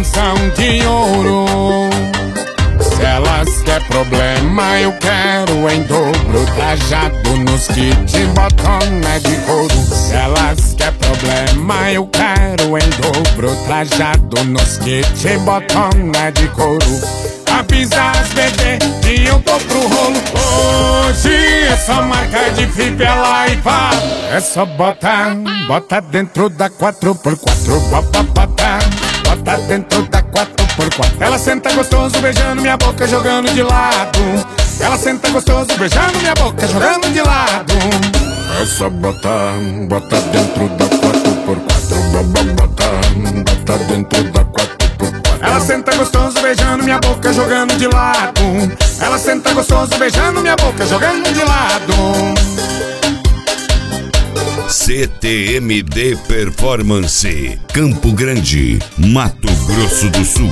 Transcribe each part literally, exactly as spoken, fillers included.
cordãozão de ouro. Se elas quer problema, eu quero em dobro. Trajado nos kits, botona de couro. Se elas quer problema, eu quero em dobro. Trajado nos kits, botona de couro. Avisa as bebê que eu tô pro rolo. Hoje é só marca de fivela e vá. É só botar, bota dentro da quatro por quatro. Bota, bota, bota dentro da quatro por quatro. Ela senta gostoso beijando minha boca, jogando de lado. Ela senta gostoso beijando minha boca, jogando de lado. É só botar, bota dentro da quatro por quatro. Bota, bota, bota dentro da quatro por quatro. Ela senta gostoso beijando minha boca, jogando de lado. Ela senta gostoso beijando minha boca, jogando de lado. C T M D Performance, Campo Grande, Mato Grosso do Sul.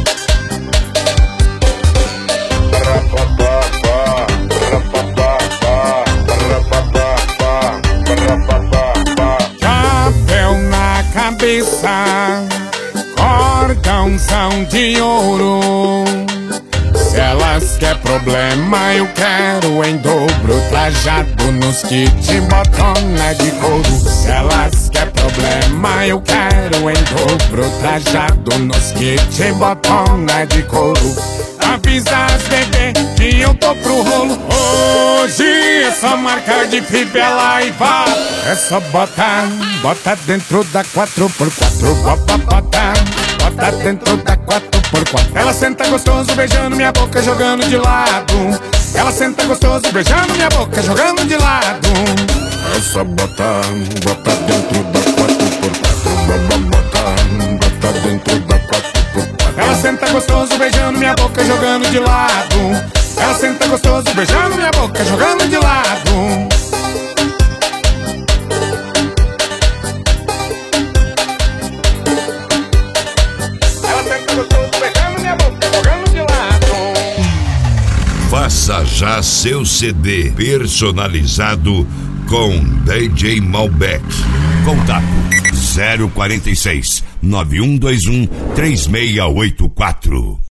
Chapéu na cabeça, cordãozão de ouro. Se elas quer problema, eu quero em dobro. Trajado nos kits, botona de couro. Se elas quer problema, eu quero em dobro. Trajado nos kits, botona de couro. Avisa as bebê que eu tô pro rolo. Hoje é só marca de fivela e vá. É só botar, bota dentro da quatro por quatro. Bota, bota, bota dentro da quatro por quatro. Ela senta gostoso beijando minha boca, jogando de lado. Ela senta gostoso beijando minha boca, jogando de lado. É só botar, bota dentro da quatro por quatro. Bota, bota, bota dentro da quatro por quatro. Ela senta gostoso beijando minha boca, jogando de lado. Ela senta gostoso beijando minha boca, jogando de lado. Faça já seu C D personalizado com D J Malbec. Contato zero quarenta e seis, nove um dois um, três seis oito quatro.